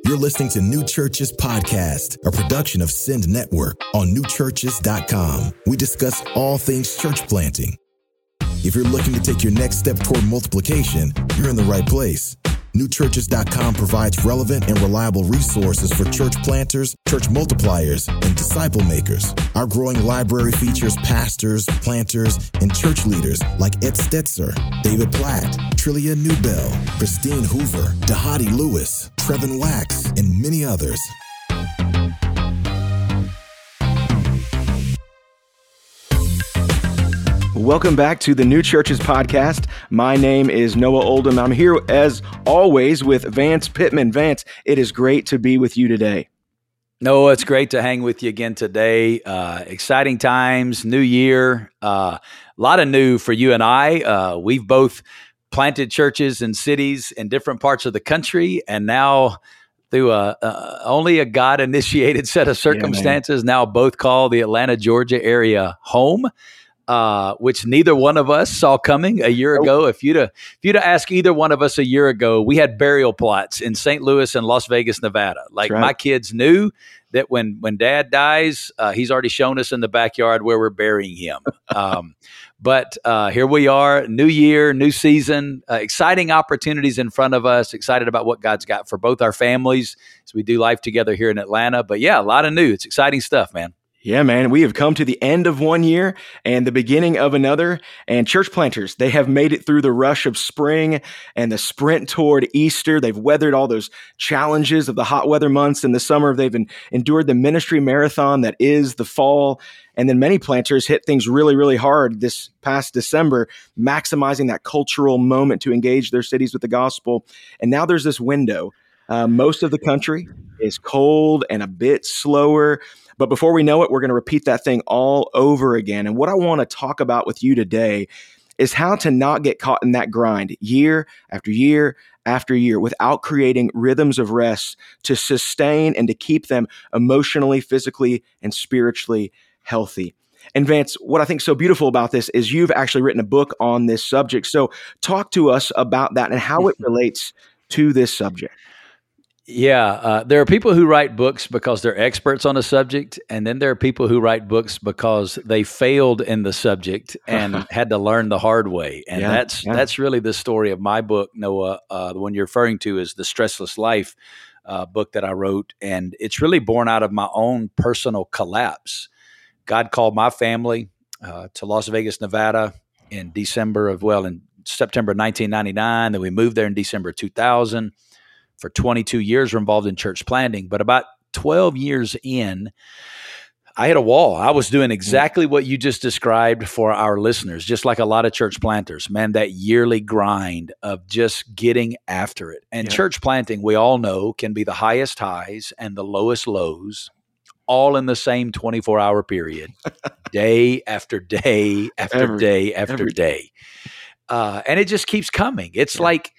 You're listening to New Churches Podcast, a production of Send Network on newchurches.com. We discuss all things church planting. If you're looking to take your next step toward multiplication, you're in the right place. Newchurches.com provides relevant and reliable resources for church planters, church multipliers, and disciple makers. Our growing library features pastors, planters, and church leaders like Ed Stetzer, David Platt, Trillia Newbell, Christine Hoover, Dahadi Lewis, Trevin Wax, and many others. Welcome back to the New Churches Podcast. My name is Noah Oldham. I'm here, as always, with Vance Pittman. Vance, it is great to be with you today. Noah, it's great to hang with you again today. Exciting times, new year, a lot of new for you and I. We've both planted churches in cities in different parts of the country, and now through only a God-initiated set of circumstances, now both call the Atlanta, Georgia area home. Which neither one of us saw coming a year ago. If you'd have asked either one of us a year ago, we had burial plots in St. Louis and Las Vegas, Nevada. Like my kids knew that when Dad dies, he's already shown us in the backyard where we're burying him. But here we are, new year, new season, exciting opportunities in front of us, excited about what God's got for both our families as we do life together here in Atlanta. But yeah, a lot of new. It's exciting stuff, man. Yeah, man, we have come to the end of one year and the beginning of another. And church planters, they have made it through the rush of spring and the sprint toward Easter. They've weathered all those challenges of the hot weather months in the summer. They've endured the ministry marathon that is the fall. And then many planters hit things really, really hard this past December, maximizing that cultural moment to engage their cities with the gospel. And now there's this window. Most of the country is cold and a bit slower. But before we know it, we're going to repeat that thing all over again. And what I want to talk about with you today is how to not get caught in that grind year after year after year without creating rhythms of rest to sustain and to keep them emotionally, physically, and spiritually healthy. And Vance, what I think is so beautiful about this is you've actually written a book on this subject. So talk to us about that and how it relates to this subject. Yeah, there are people who write books because they're experts on a subject, and then there are people who write books because they failed in the subject and had to learn the hard way. And that's really the story of my book, Noah. The one you're referring to is the Stressless Life book that I wrote, and it's really born out of my own personal collapse. God called my family to Las Vegas, Nevada in September 1999. Then we moved there in December 2000. For 22 years, we're involved in church planting. But about 12 years in, I hit a wall. I was doing exactly what you just described for our listeners, just like a lot of church planters, man, that yearly grind of just getting after it. And church planting, we all know, can be the highest highs and the lowest lows, all in the same 24-hour period, day after day after day after day. And it just keeps coming. It's like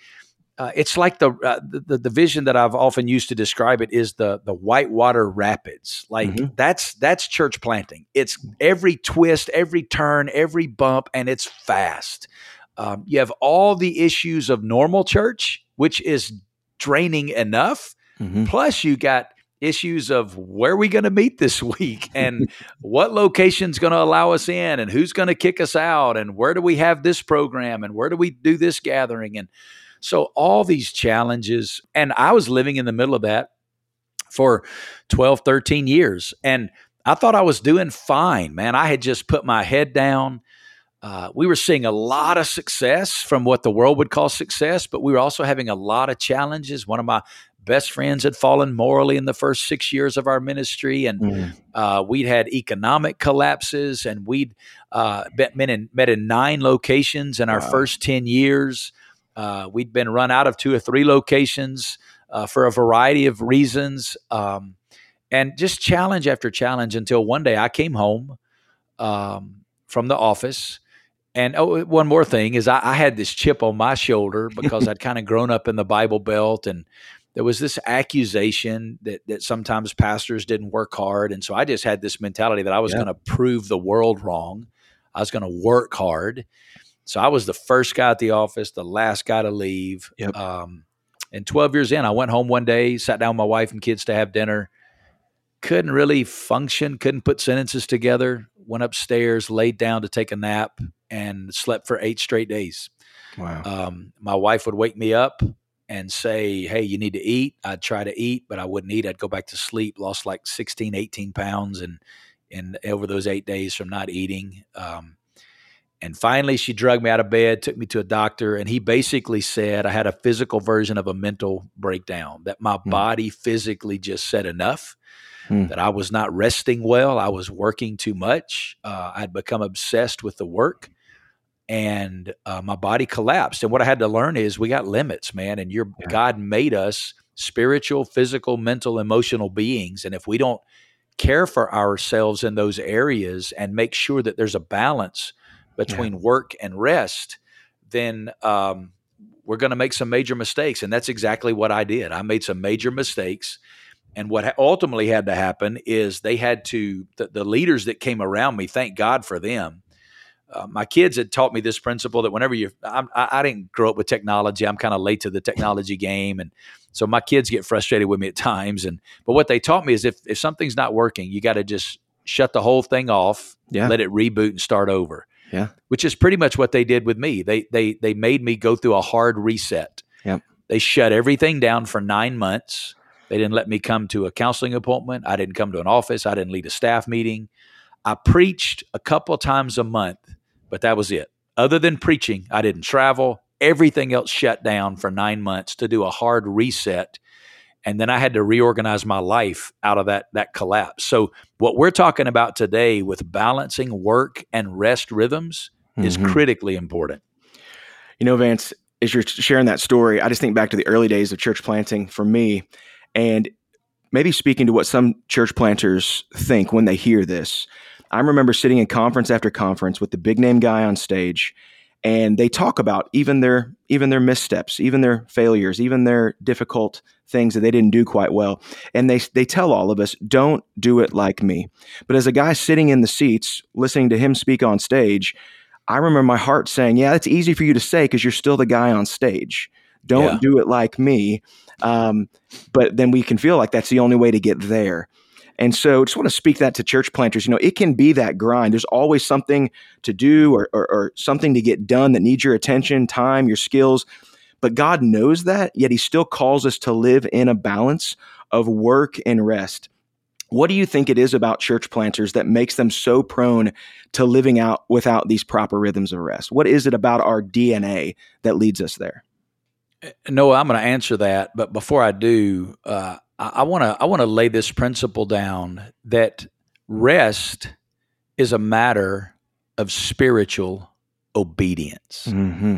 the vision that I've often used to describe it is the whitewater rapids. Like that's church planting. It's every twist, every turn, every bump, and it's fast. You have all the issues of normal church, which is draining enough. Plus you got issues of where are we going to meet this week and what location's going to allow us in and who's going to kick us out and where do we have this program and where do we do this gathering. And so all these challenges, and I was living in the middle of that for 12, 13 years. And I thought I was doing fine, man. I had just put my head down. We were seeing a lot of success from what the world would call success, but we were also having a lot of challenges. One of my best friends had fallen morally in the first 6 years of our ministry, and we'd had economic collapses, and we'd met in 9 locations in our first 10 years. We'd been run out of 2 or 3 locations for a variety of reasons, and just challenge after challenge until one day I came home from the office. And one more thing is I had this chip on my shoulder because I'd kind of grown up in the Bible Belt, and there was this accusation that sometimes pastors didn't work hard. And so I just had this mentality that I was going to prove the world wrong. I was going to work hard. So I was the first guy at the office, the last guy to leave. And 12 years in, I went home one day, sat down with my wife and kids to have dinner. Couldn't really function, couldn't put sentences together. Went upstairs, laid down to take a nap, and slept for 8 straight days. Wow. My wife would wake me up and say, hey, you need to eat. I'd try to eat, but I wouldn't eat. I'd go back to sleep, lost like 16, 18 pounds and over those 8 days from not eating. And finally, she dragged me out of bed, took me to a doctor, and he basically said I had a physical version of a mental breakdown, that my body physically just said enough, that I was not resting well. I was working too much. I'd become obsessed with the work, and my body collapsed. And what I had to learn is we got limits, man, and God made us spiritual, physical, mental, emotional beings, and if we don't care for ourselves in those areas and make sure that there's a balance between work and rest, then we're going to make some major mistakes. And that's exactly what I did. I made some major mistakes. And what ultimately had to happen is they had to, the leaders that came around me, thank God for them. My kids had taught me this principle that whenever I didn't grow up with technology. I'm kind of late to the technology game. And so my kids get frustrated with me at times. But what they taught me is if something's not working, you got to just shut the whole thing off, let it reboot and start over. Yeah. Which is pretty much what they did with me. They made me go through a hard reset. Yep. They shut everything down for 9 months. They didn't let me come to a counseling appointment. I didn't come to an office. I didn't lead a staff meeting. I preached a couple of times a month, but that was it. Other than preaching, I didn't travel. Everything else shut down for 9 months to do a hard reset. And then I had to reorganize my life out of that collapse. So what we're talking about today with balancing work and rest rhythms is critically important. You know, Vance, as you're sharing that story, I just think back to the early days of church planting for me, and maybe speaking to what some church planters think when they hear this. I remember sitting in conference after conference with the big name guy on stage, and they talk about even their missteps, even their failures, even their difficult things that they didn't do quite well. And they tell all of us, don't do it like me. But as a guy sitting in the seats, listening to him speak on stage, I remember my heart saying, yeah, that's easy for you to say because you're still the guy on stage. Don't do it like me. But then we can feel like that's the only way to get there. And so I just want to speak that to church planters. You know, it can be that grind. There's always something to do or something to get done that needs your attention, time, your skills. But God knows that, yet he still calls us to live in a balance of work and rest. What do you think it is about church planters that makes them so prone to living out without these proper rhythms of rest? What is it about our DNA that leads us there? Noah, I'm going to answer that. But before I do, I want to lay this principle down that rest is a matter of spiritual obedience. Mm-hmm.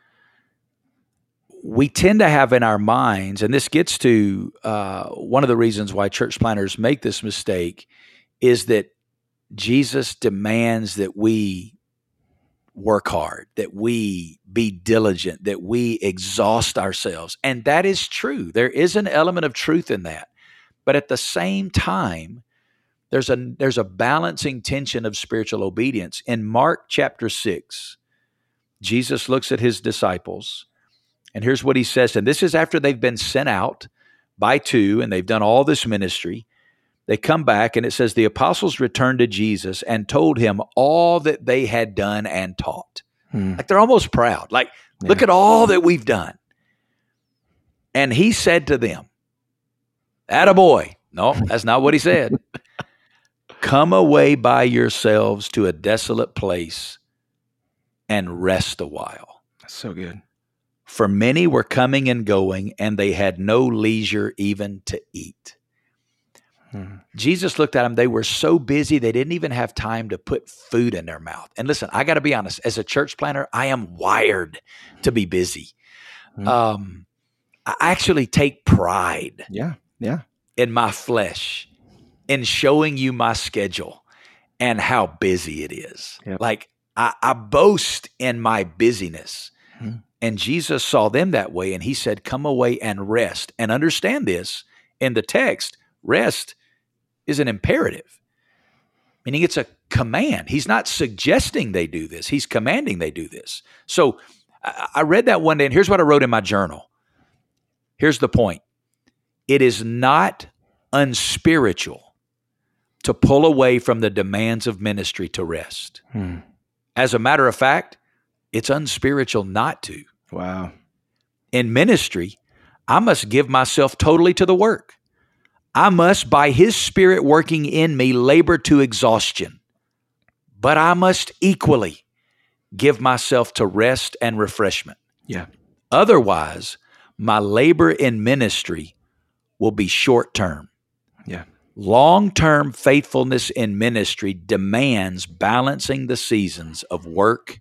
We tend to have in our minds, and this gets to one of the reasons why church planters make this mistake, is that Jesus demands that we work hard, that we be diligent, that we exhaust ourselves. And that is true. There is an element of truth in that. But at the same time, there's a balancing tension of spiritual obedience. In Mark chapter 6, Jesus looks at his disciples, and here's what he says. And this is after they've been sent out by two, and they've done all this ministry. They come back, and it says, the apostles returned to Jesus and told him all that they had done and taught. Like they're almost proud. Like, look at all that we've done. And he said to them, attaboy. No, that's not what he said. Come away by yourselves to a desolate place and rest a while. That's so good. For many were coming and going, and they had no leisure even to eat. Jesus looked at them. They were so busy, they didn't even have time to put food in their mouth. And listen, I got to be honest, as a church planter, I am wired to be busy. I actually take pride in my flesh, in showing you my schedule and how busy it is. Yep. Like I boast in my busyness. And Jesus saw them that way, and he said, come away and rest. And understand this, in the text, rest is an imperative, meaning it's a command. He's not suggesting they do this. He's commanding they do this. So I read that one day, and here's what I wrote in my journal. Here's the point. It is not unspiritual to pull away from the demands of ministry to rest. As a matter of fact, it's unspiritual not to. Wow. In ministry, I must give myself totally to the work. I must, by His Spirit working in me, labor to exhaustion. But I must equally give myself to rest and refreshment. Yeah. Otherwise, my labor in ministry will be short-term. Yeah. Long-term faithfulness in ministry demands balancing the seasons of work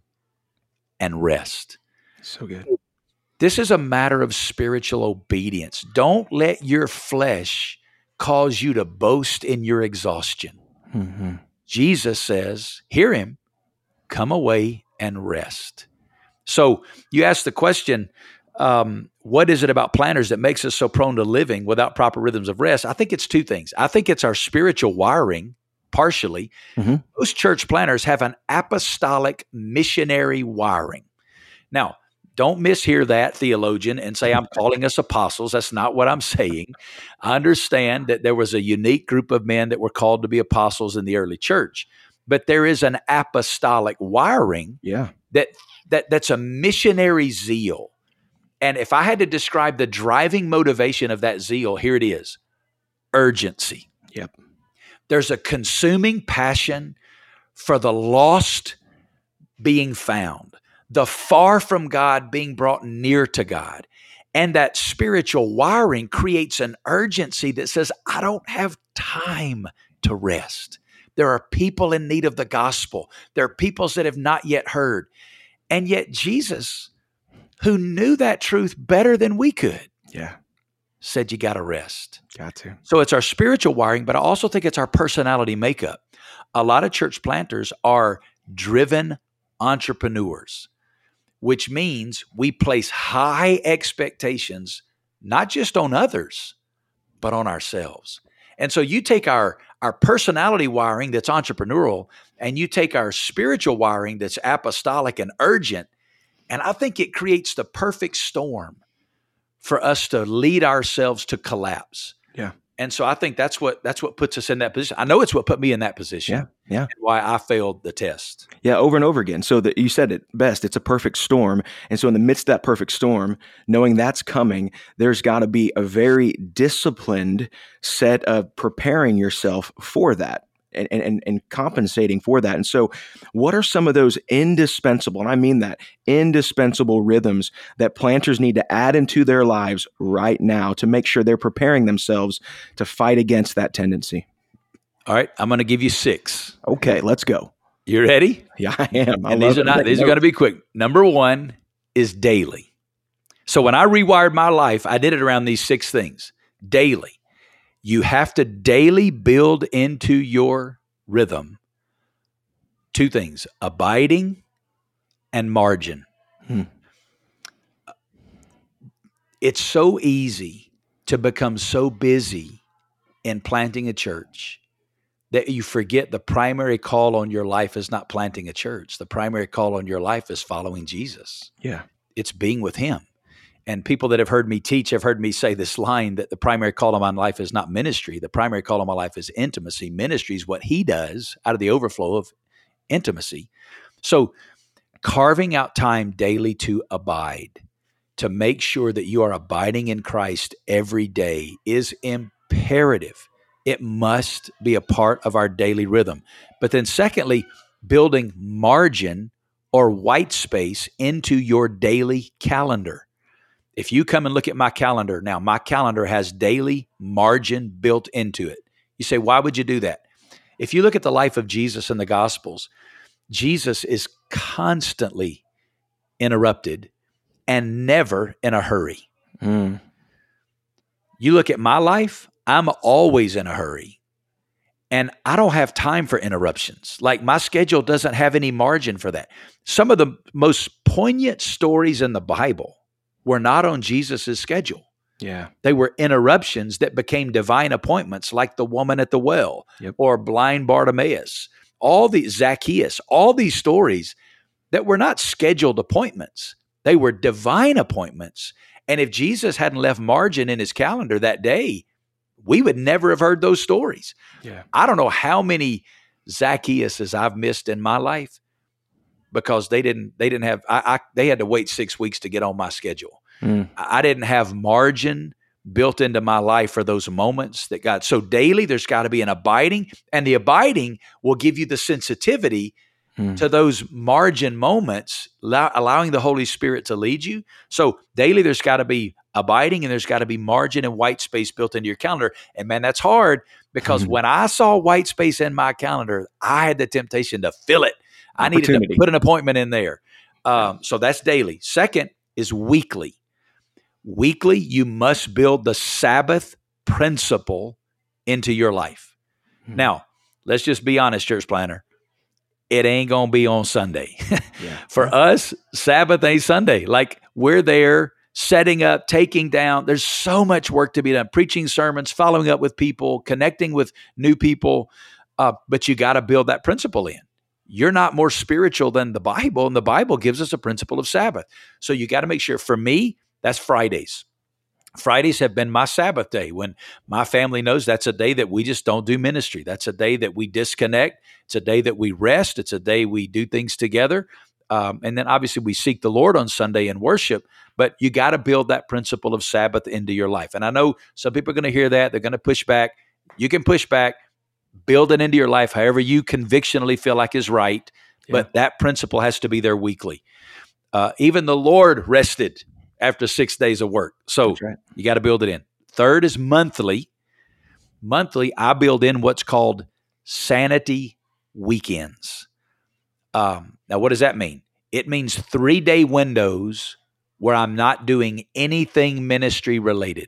and rest. So good. This is a matter of spiritual obedience. Don't let your flesh cause you to boast in your exhaustion. Mm-hmm. Jesus says, hear Him, come away and rest. So you ask the question, what is it about planters that makes us so prone to living without proper rhythms of rest? I think it's two things. I think it's our spiritual wiring, partially. Mm-hmm. Most church planters have an apostolic missionary wiring. Now, don't mishear that, theologian, and say I'm calling us apostles. That's not what I'm saying. I understand that there was a unique group of men that were called to be apostles in the early church, but there is an apostolic wiring that's a missionary zeal. And if I had to describe the driving motivation of that zeal, here it is: urgency. Yep. There's a consuming passion for the lost being found, the far from God being brought near to God. And that spiritual wiring creates an urgency that says, I don't have time to rest. There are people in need of the gospel. There are peoples that have not yet heard. And yet Jesus, who knew that truth better than we could, said you got to rest. Got to. So it's our spiritual wiring, but I also think it's our personality makeup. A lot of church planters are driven entrepreneurs, which means we place high expectations, not just on others, but on ourselves. And so you take our personality wiring that's entrepreneurial, and you take our spiritual wiring that's apostolic and urgent, and I think it creates the perfect storm for us to lead ourselves to collapse. Yeah. And so I think that's what puts us in that position. I know it's what put me in that position. Yeah. And why I failed the test. Yeah, over and over again. So that you said it best, it's a perfect storm. And so in the midst of that perfect storm, knowing that's coming, there's got to be a very disciplined set of preparing yourself for that and compensating for that. And so what are some of those indispensable, and I mean that, indispensable rhythms that planters need to add into their lives right now to make sure they're preparing themselves to fight against that tendency? All right, I'm going to give you 6. Okay, let's go. You ready? Yeah, I am. These are going to be quick. Number 1 is daily. So when I rewired my life, I did it around these 6 things. Daily. You have to daily build into your rhythm 2 things: abiding and margin. It's so easy to become so busy in planting a church that you forget the primary call on your life is not planting a church. The primary call on your life is following Jesus. Yeah. It's being with Him. And people that have heard me teach have heard me say this line that the primary call on my life is not ministry. The primary call on my life is intimacy. Ministry is what He does out of the overflow of intimacy. So carving out time daily to abide, to make sure that you are abiding in Christ every day, is imperative. It must be a part of our daily rhythm. But then secondly, building margin or white space into your daily calendar. If you come and look at my calendar now, my calendar has daily margin built into it. You say, why would you do that? If you look at the life of Jesus in the Gospels, Jesus is constantly interrupted and never in a hurry. You look at my life, I'm always in a hurry. And I don't have time for interruptions. Like my schedule doesn't have any margin for that. Some of the most poignant stories in the Bible were not on Jesus's schedule. Yeah. They were interruptions that became divine appointments, like the woman at the well, or blind Bartimaeus, Zacchaeus, all these stories that were not scheduled appointments. They were divine appointments. And if Jesus hadn't left margin in his calendar that day, we would never have heard those stories. Yeah. I don't know how many Zacchaeuses I've missed in my life because they had to wait 6 weeks to get on my schedule. I didn't have margin built into my life for those moments that God. So daily, there's got to be an abiding, and the abiding will give you the sensitivity to those margin moments, allowing the Holy Spirit to lead you. So daily, there's got to be abiding, and there's got to be margin and white space built into your calendar. And man, that's hard because when I saw white space in my calendar, I had the temptation to fill it. I needed to put an appointment in there. So that's daily. Second is weekly. Weekly, you must build the Sabbath principle into your life. Now, let's just be honest, church planter. It ain't going to be on Sunday. For us, Sabbath ain't Sunday. Like we're there setting up, taking down. There's so much work to be done. Preaching sermons, following up with people, connecting with new people. But you got to build that principle in. You're not more spiritual than the Bible, and the Bible gives us a principle of Sabbath. So you got to make sure, for me, that's Fridays. Fridays have been my Sabbath day when my family knows that's a day that we just don't do ministry. That's a day that we disconnect. It's a day that we rest. It's a day we do things together. And then obviously we seek the Lord on Sunday and worship, but you got to build that principle of Sabbath into your life. And I know some people are going to hear that. They're going to push back. You can push back, build it into your life however you convictionally feel like is right. But that principle has to be there weekly. Even the Lord rested after 6 days of work. So you got to build it in. Third is monthly. Monthly, I build in what's called sanity weekends. Now, what does that mean? It means 3-day windows where I'm not doing anything ministry related.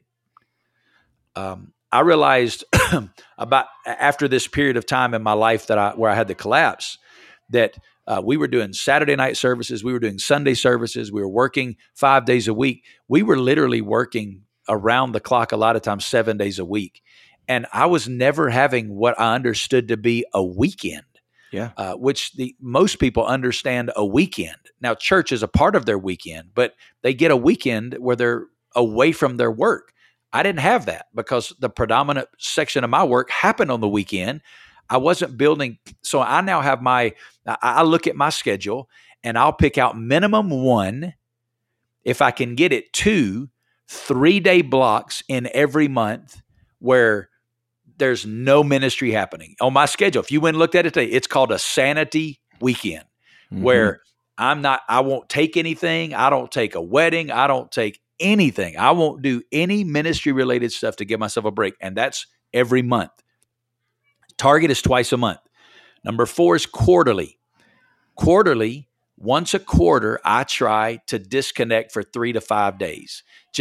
I realized about after this period of time in my life where I had the collapse, that we were doing Saturday night services. We were doing Sunday services. We were working 5 days a week. We were literally working around the clock, a lot of times 7 days a week. And I was never having what I understood to be a weekend, which most people understand a weekend. Now, church is a part of their weekend, but they get a weekend where they're away from their work. I didn't have that because the predominant section of my work happened on the weekend. I wasn't building. So I now have I look at my schedule and I'll pick out minimum 1, if I can get it, 2 3-day blocks in every month where there's no ministry happening on my schedule. If you went and looked at it today, it's called a sanity weekend where I won't take anything. I don't take a wedding. I don't take anything. I won't do any ministry related stuff to give myself a break. And that's every month. Target is twice a month. Number 4 is quarterly. Quarterly, once a quarter, I try to disconnect for 3 to 5 days.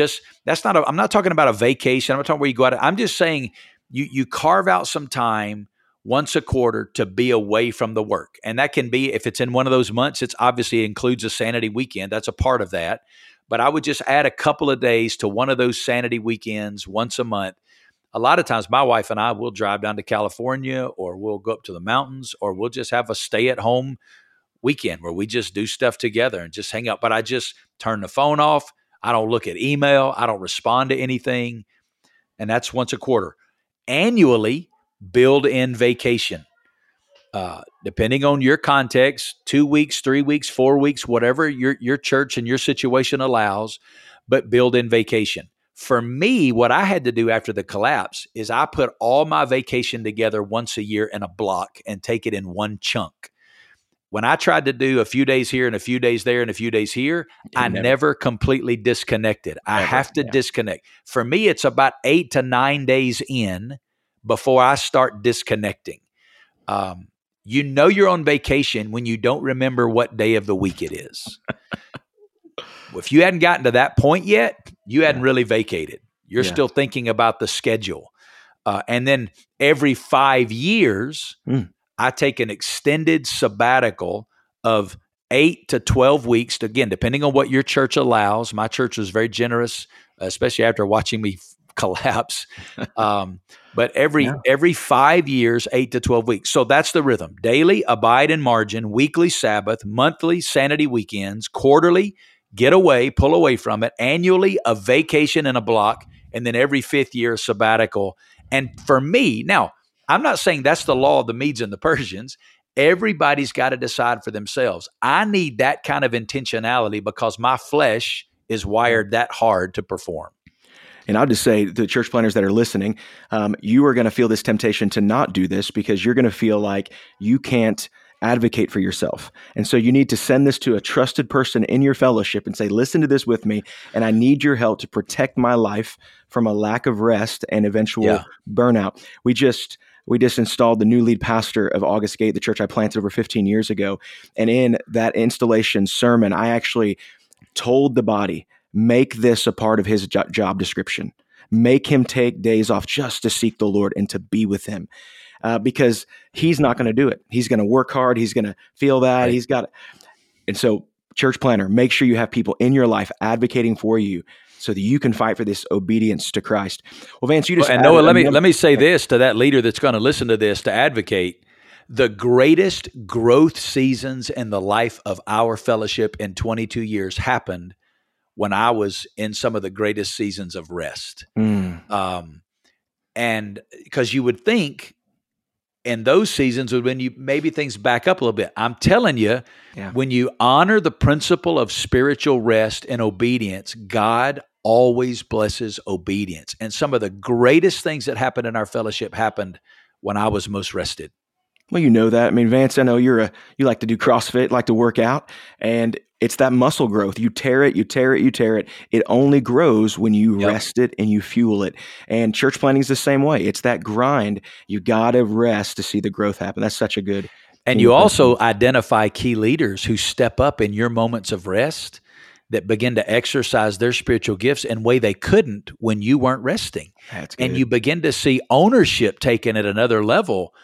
I'm not talking about a vacation. I'm not talking where you go out. I'm just saying you carve out some time once a quarter to be away from the work. And that can be, if it's in one of those months, it obviously includes a sanity weekend. That's a part of that. But I would just add a couple of days to one of those sanity weekends once a month. A lot of times my wife and I will drive down to California, or we'll go up to the mountains, or we'll just have a stay-at-home weekend where we just do stuff together and just hang out. But I just turn the phone off. I don't look at email. I don't respond to anything. And that's once a quarter. Annually, build in vacation. Depending on your context, 2 weeks, 3 weeks, 4 weeks, whatever your church and your situation allows, but build in vacation. For me, what I had to do after the collapse is I put all my vacation together once a year in a block and take it in one chunk. When I tried to do a few days here and a few days there and a few days here, I never completely disconnected. I have to disconnect. For me, it's about 8 to 9 days in before I start disconnecting. You know you're on vacation when you don't remember what day of the week it is. If you hadn't gotten to that point yet, you hadn't really vacated. You're still thinking about the schedule. And then every 5 years, I take an extended sabbatical of 8 to 12 weeks, again, depending on what your church allows. My church was very generous, especially after watching me collapse. But every 5 years, 8 to 12 weeks. So that's the rhythm. Daily, abide in margin. Weekly, Sabbath. Monthly, sanity weekends. Quarterly, get away, pull away from it, annually a vacation in a block, and then every 5th year a sabbatical. And for me, now, I'm not saying that's the law of the Medes and the Persians. Everybody's got to decide for themselves. I need that kind of intentionality because my flesh is wired that hard to perform. And I'll just say to the church planners that are listening, you are going to feel this temptation to not do this because you're going to feel like you can't advocate for yourself. And so you need to send this to a trusted person in your fellowship and say, listen to this with me, and I need your help to protect my life from a lack of rest and eventual burnout. We just installed the new lead pastor of August Gate, the church I planted over 15 years ago. And in that installation sermon, I actually told the body, make this a part of his job description. Make him take days off just to seek the Lord and to be with him. Because he's not going to do it. He's going to work hard. He's going to feel that. He's got it. And so, church planner, make sure you have people in your life advocating for you so that you can fight for this obedience to Christ. Well, Vance, you just and Noah, let me say this to that leader that's going to listen to this to advocate. The greatest growth seasons in the life of our fellowship in 22 years happened when I was in some of the greatest seasons of rest. And because you would think in those seasons when you maybe things back up a little bit. I'm telling you, when you honor the principle of spiritual rest and obedience, God always blesses obedience. And some of the greatest things that happened in our fellowship happened when I was most rested. Well, you know that. I mean, Vance, I know you like to do CrossFit, like to work out, and it's that muscle growth. You tear it, you tear it, you tear it. It only grows when you rest it and you fuel it. And church planting is the same way. It's that grind. You got to rest to see the growth happen. That's such a good. And you also identify key leaders who step up in your moments of rest that begin to exercise their spiritual gifts in a way they couldn't when you weren't resting. That's good. And you begin to see ownership taken at another level.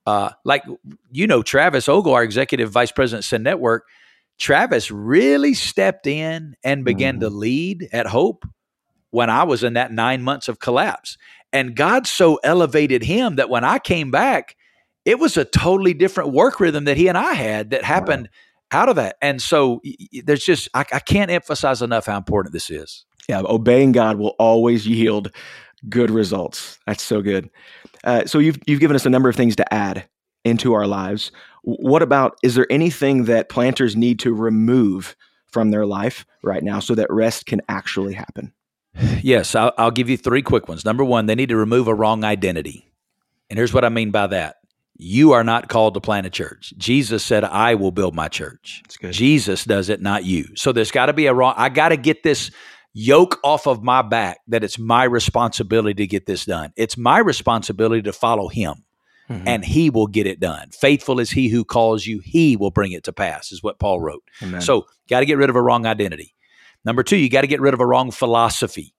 Travis Ogle, our executive vice president of Send Network, Travis really stepped in and began to lead at Hope when I was in that 9 months of collapse. And God so elevated him that when I came back, it was a totally different work rhythm that he and I had that happened out of that. And so there's just, I can't emphasize enough how important this is. Yeah, obeying God will always yield good results. That's so good. So you've given us a number of things to add into our lives. What about, is there anything that planters need to remove from their life right now so that rest can actually happen? Yes, I'll give you 3 quick ones. Number 1, they need to remove a wrong identity. And here's what I mean by that. You are not called to plant a church. Jesus said, I will build my church. That's good. Jesus does it, not you. So there's got to be I got to get this yoke off of my back that it's my responsibility to get this done. It's my responsibility to follow him. And he will get it done. Faithful is he who calls you. He will bring it to pass, is what Paul wrote. Amen. So got to get rid of a wrong identity. Number 2, you got to get rid of a wrong philosophy.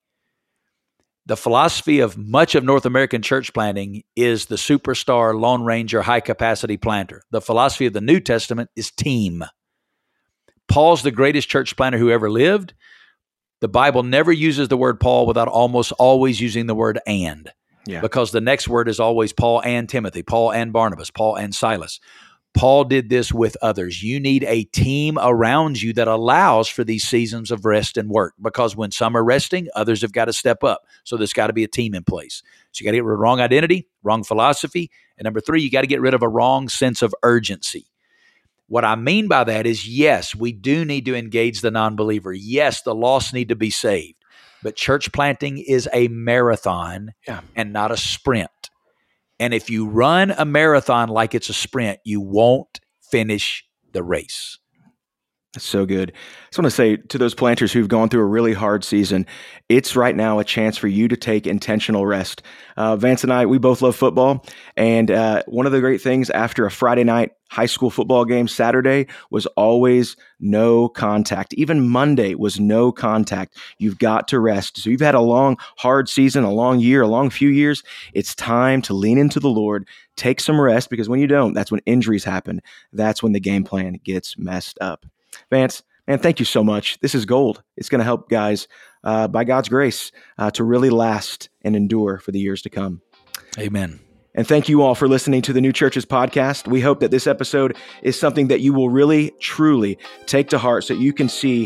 The philosophy of much of North American church planting is the superstar, Lone Ranger, high-capacity planter. The philosophy of the New Testament is team. Paul's the greatest church planter who ever lived. The Bible never uses the word Paul without almost always using the word and. Because the next word is always Paul and Timothy, Paul and Barnabas, Paul and Silas. Paul did this with others. You need a team around you that allows for these seasons of rest and work, because when some are resting, others have got to step up. So there's got to be a team in place. So you got to get rid of wrong identity, wrong philosophy. And number 3, you got to get rid of a wrong sense of urgency. What I mean by that is, yes, we do need to engage the non-believer. Yes, the lost need to be saved. But church planting is a marathon and not a sprint. And if you run a marathon like it's a sprint, you won't finish the race. That's so good. I just want to say to those planters who've gone through a really hard season, it's right now a chance for you to take intentional rest. Vance and I, we both love football. And one of the great things after a Friday night high school football game, Saturday was always no contact. Even Monday was no contact. You've got to rest. So you've had a long, hard season, a long year, a long few years. It's time to lean into the Lord, take some rest, because when you don't, that's when injuries happen. That's when the game plan gets messed up. Vance, man, thank you so much. This is gold. It's going to help guys, by God's grace, to really last and endure for the years to come. Amen. And thank you all for listening to the New Churches podcast. We hope that this episode is something that you will really, truly take to heart so you can see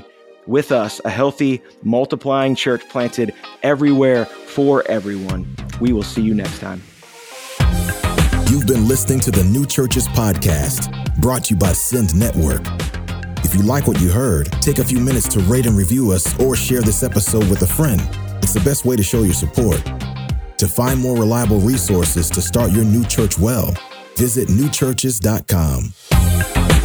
with us, a healthy, multiplying church planted everywhere for everyone. We will see you next time. You've been listening to the New Churches Podcast, brought to you by Send Network. If you like what you heard, take a few minutes to rate and review us or share this episode with a friend. It's the best way to show your support. To find more reliable resources to start your new church well, visit newchurches.com.